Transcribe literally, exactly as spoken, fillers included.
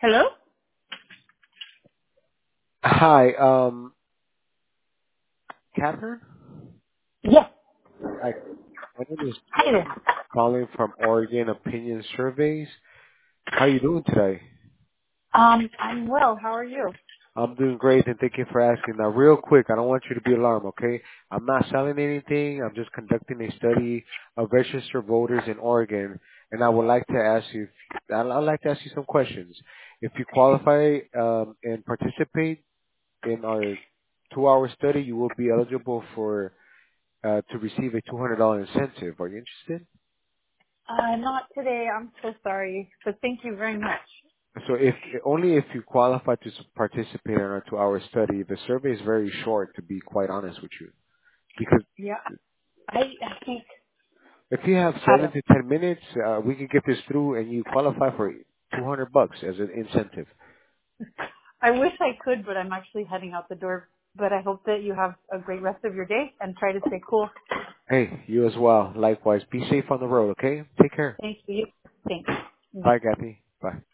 Hello? Hi, um, Catherine? Yes. Hi, my name is Hi there. calling from Oregon Opinion Surveys. How are you doing today? Um, I'm well. How are you? I'm doing great, and thank you for asking. Now, real quick, I don't want you to be alarmed, okay? I'm not selling anything. I'm just conducting a study of registered voters in Oregon, and I would like to ask you, I'd I'd like to ask you some questions. If you qualify um, and participate in our two-hour study, you will be eligible for uh, to receive a two hundred dollars incentive. Are you interested? Uh, not today. I'm so sorry. But thank you very much. So if only if you qualify to s- participate in our two-hour study, the survey is very short. To be quite honest with you, because Yeah. I, I think, if you have I seven don't, to ten minutes, uh, we can get this through, and you qualify for two hundred bucks as an incentive. I wish I could, but I'm actually heading out the door. But I hope that you have a great rest of your day and try to stay cool. Hey, you as well. Likewise, be safe on the road. Okay, take care. Thank you. Thanks. Bye. Bye, Kathy. Bye.